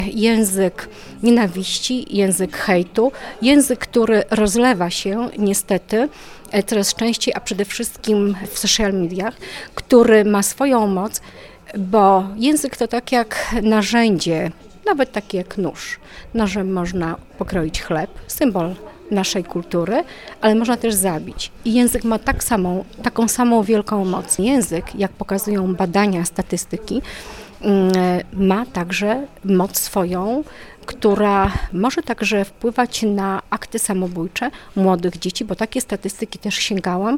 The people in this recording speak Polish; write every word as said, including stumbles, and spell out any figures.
Język nienawiści, język hejtu, język, który rozlewa się niestety coraz częściej, a przede wszystkim w social mediach, który ma swoją moc, bo język to tak jak narzędzie, nawet takie jak nóż. Nożem można pokroić chleb, symbol naszej kultury, ale można też zabić. I język ma tak samą, taką samą wielką moc. Język, jak pokazują badania, statystyki, ma także moc swoją, która może także wpływać na akty samobójcze młodych dzieci, bo takie statystyki też sięgałam,